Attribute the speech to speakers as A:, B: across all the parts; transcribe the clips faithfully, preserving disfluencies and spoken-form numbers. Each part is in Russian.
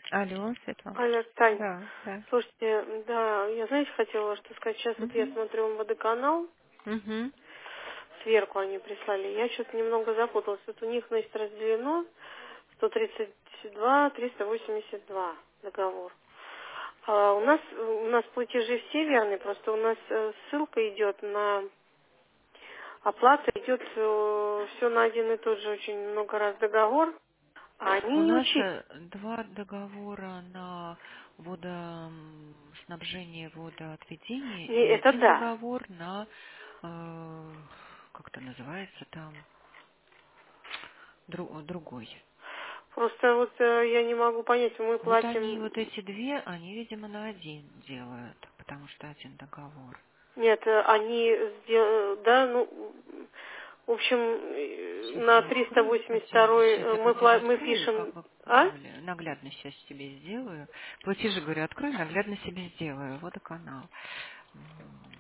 A: Алло, Светлана.
B: Алло, Тань.
A: Да, да.
B: Слушайте, да, я, знаете, хотела что сказать. Сейчас вот я
A: Угу.
B: смотрю МВД-канал,
A: Угу.
B: сверху они прислали. Я что-то немного запуталась. Вот у них, значит, разделено сто тридцать два, триста восемьдесят два договор. А у нас у нас платежи все верные, просто у нас э, ссылка идет на оплата, идет все на один и тот же очень много раз договор, а они
A: У
B: не
A: нас
B: учить.
A: э, два договора на водоснабжение, водоотведение
B: Не,
A: и
B: это
A: один
B: да.
A: договор на, э, как это называется там, дру- другой.
B: Просто вот э, я не могу понять, мы
A: Вот они,
B: платим.
A: вот эти две, они, видимо, на один делают, потому что один договор.
B: Нет, э, они сдел- да, ну, в общем, э,
A: Сейчас
B: на
A: я открою отдельно.
B: триста восемьдесят второй
A: Сейчас
B: э,
A: я
B: мы,
A: платежи
B: пла- мы
A: открою,
B: пишем,
A: как бы
B: а?
A: более наглядно сейчас себе сделаю. Платежи, говорю, открою, наглядно себе сделаю. Водоканал. М,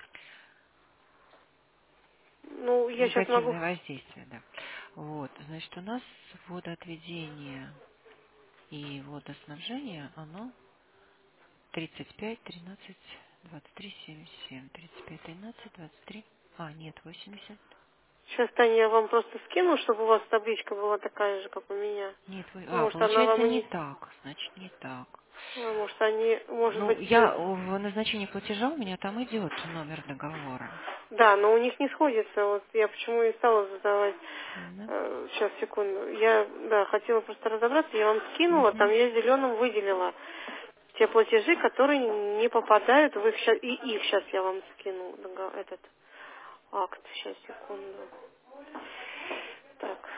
B: Ну, я сейчас могу.
A: Негативное воздействие, да. Вот, значит, у нас водоотведение и водоснабжение, оно тридцать пять, тринадцать, двадцать три, семьдесят семь. тридцать пять, тринадцать, двадцать три. А, нет, восемьдесят.
B: Сейчас, Таня, я вам просто скину, чтобы у вас табличка была такая же, как у меня.
A: Нет, вы- а,
B: Может, она
A: получается
B: вам и
A: не
B: не.
A: так. Значит, не так.
B: а, Может, они, может
A: Ну,
B: быть, э,
A: я в назначении платежа у меня там идет номер договора.
B: да, но у них не сходится. Вот я почему и стала задавать.
A: Да?
B: Э, Сейчас, секунду. Я, да, хотела просто разобраться. Я вам скинула, там
A: Угу.
B: я зеленым выделила те платежи, которые не попадают в их ща- и их сейчас я вам скину дого- этот акт. Сейчас, секунду. Так.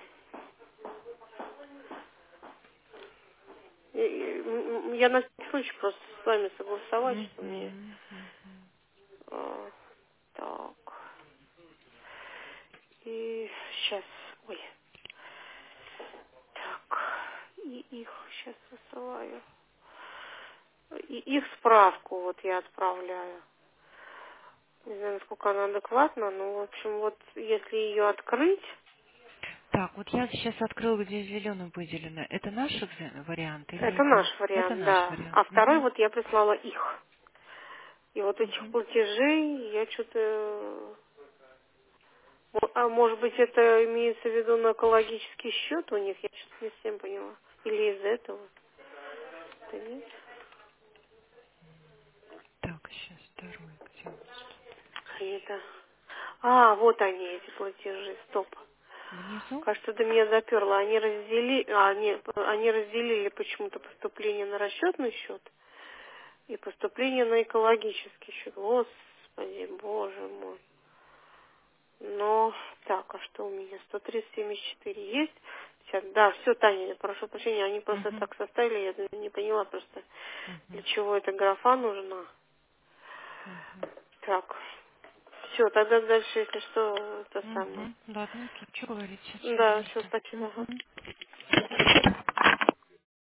B: И- и, м, м, Я на всякий случай просто с вами согласовать, что мне.
A: Угу. Угу.
B: а, так. И сейчас. Ой. Так. И их сейчас высылаю. И их справку вот я отправляю. Не знаю, насколько она адекватна, но, в общем, вот если ее открыть,
A: Так, вот я сейчас открыла, где зеленым выделено. Это наш экзе- вариант или
B: это
A: это?
B: наш
A: Это
B: вариант,
A: наш
B: да.
A: вариант.
B: А второй
A: Угу.
B: вот я прислала их. И вот этих
A: Угу.
B: платежей я что-то... А может быть, это имеется в виду на экологический счет у них? Я что-то не совсем поняла. Или из этого? Да нет.
A: Так, сейчас второй, где у нас тут?
B: А это... А, вот они, эти платежи. Стоп.
A: Внизу?
B: Кажется, до меня заперло. Они разделили, а, нет, они разделили почему-то поступление на расчетный счет и поступление на экологический счет. Господи, боже мой. Но, так, а что у меня? сто тридцать семьдесят четыре есть? Сейчас, да, все, Таня, прошу прощения, они просто
A: Угу.
B: так составили, я не поняла просто, для
A: Угу.
B: чего эта графа нужна.
A: Угу.
B: Так, все, тогда дальше, если что, это самое.
A: Угу. Ладно, окей. Что говорить? Сейчас,
B: Да, все,
A: пожалуйста.
B: спасибо. Ага.
A: Угу.